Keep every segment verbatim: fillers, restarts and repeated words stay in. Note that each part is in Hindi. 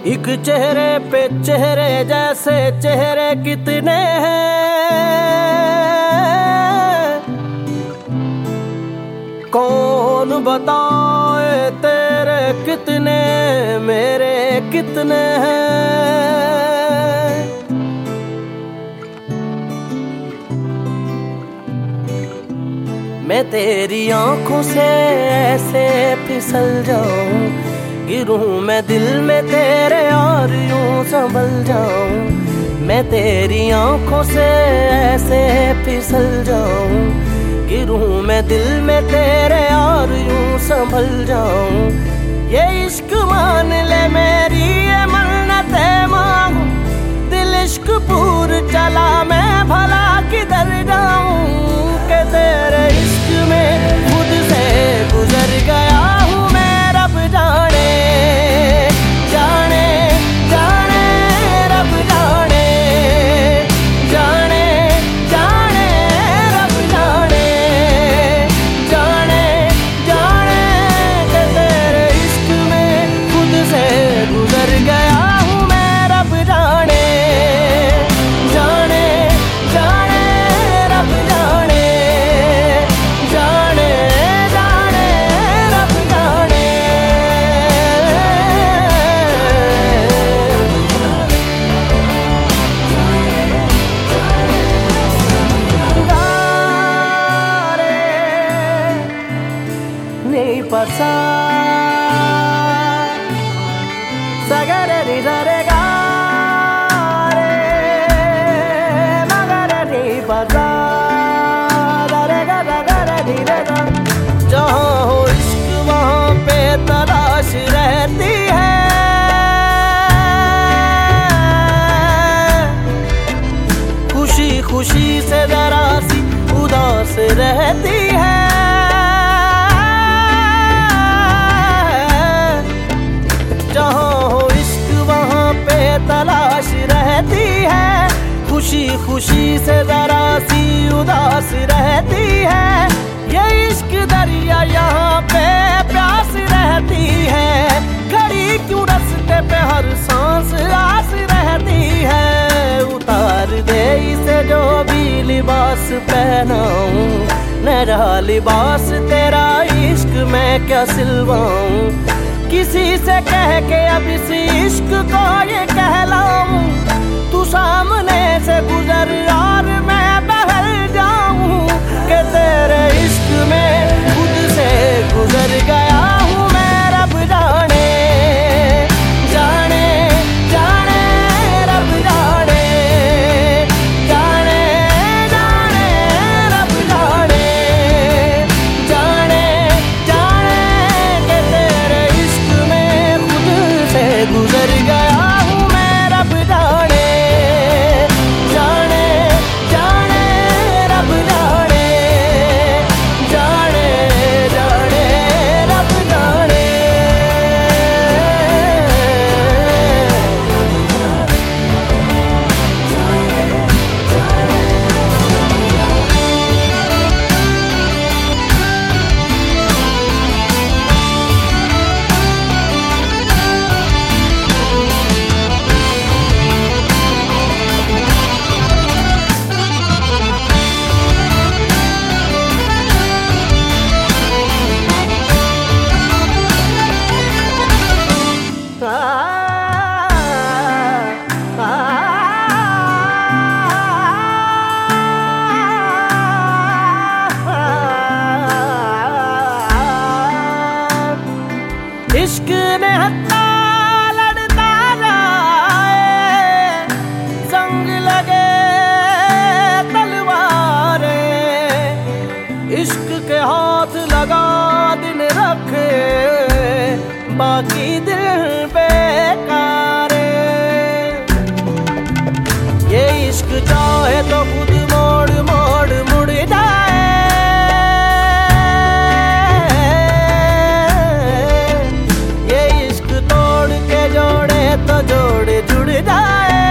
एक चेहरे पे चेहरे जैसे चेहरे कितने हैं, कौन बताए तेरे कितने मेरे कितने हैं। मैं तेरी आंखों से ऐसे फिसल जाऊं, गिरूं मैं दिल में तेरे और यूं संभल जाऊं। मैं तेरी आंखों से ऐसे फिसल जाऊं, गिरूं मैं दिल में तेरे और यूं संभल जाऊं। ये इश्क मान ले मेरी ये मन्नतें मांगू, दिल इश्क पूर चला मैं भला किधर जाऊं। के तेरे इश्क में खुद से गुजर गया हूँ मैं, रब जाने जाने जाने रब जाने जाने जाने रब जाने जाने जाने के तेरे इश्क में खुद से गुजर गया हूँ मैं, रब जाने जाने जाने रब जाने जाने जाने रब जाने। नहीं पसा सगर रे गा रे मगर नहीं पसा रे गा रे रे गा। जहाँ हो इश्क वहाँ पे तलाश रहती है, खुशी खुशी से जरा सी उदास रहती है। जहाँ हो इश्क वहाँ पे तलाश रहती है, खुशी खुशी से जरा सी उदास रहती है। ये इश्क दरिया यहाँ पे प्यास रहती है, खड़ी क्यों रस्ते पे हर सांस आस रहती है। उतार दे इसे जो भी लिबास पहनाऊं, नया लिबास तेरा इश्क मैं क्या सिलवाऊं। किसी से कह के अब इस इश्क को ये कहलाऊं, तू सामने से गुजर और मैं बहल जाऊं। कि तेरे इश्क में खुद से गुजर गया हूँ मैं, रब जाने जाने जाने रब जाने जाने जाने रब जाने जाने जाने के तेरे इश्क में खुद से गुजर गया हूँ मैं, रब जाने जाने जाने रब जाने जाने जाने रब जाने। इश्क ने हत्ता लड़ता जाए, संग लगे तलवारें। इश्क के हाथ लगा दिन रखे, बाकी दिल बेकारे। ये इश्क चाहे तो खुद मोड़ मोड़ मुड़ जाए, तो जोड़े जुड़ जाए।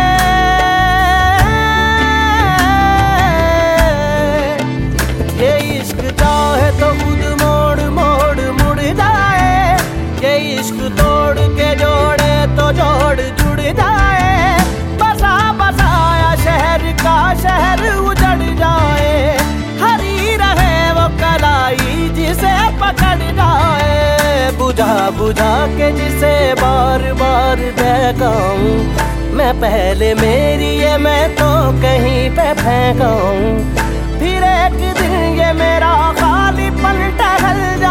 ये इश्क चाहे तो खुद मोड़ मोड़ मुड़ जाए, ये इश्क तोड़ बुझा के जिसे बार बार देखाऊं, मैं पहले मेरी ये मैं तो कहीं पे फेंकाऊं। फिर एक दिन ये मेरा खालीपन टहल जा